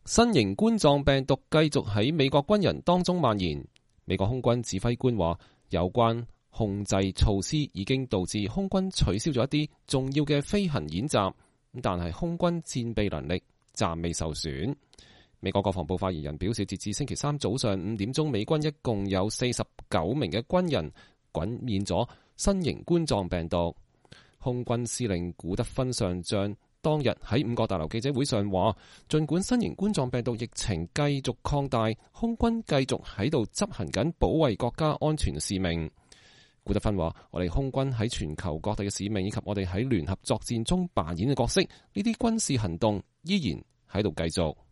新型冠狀病毒繼續喺美國軍人當中蔓延。美國空軍指揮官話，有關控制措施已經導致空軍取消咗一啲重要嘅飛行演習，但係空軍戰備能力暫未受損。美國國防部發言人表示，截至星期三早上5點鐘，美軍一共有49名嘅軍人感染咗新型冠狀病毒。空軍司令古德芬上將當日喺五角大樓記者會上話，儘管新型冠狀病毒疫情繼續擴大，空軍繼續喺度執行緊保衛國家安全嘅使命。古德芬話，我哋空軍喺全球各地嘅使命，以及我哋喺聯合作戰中扮演嘅角色，呢啲軍事行動依然喺度繼續。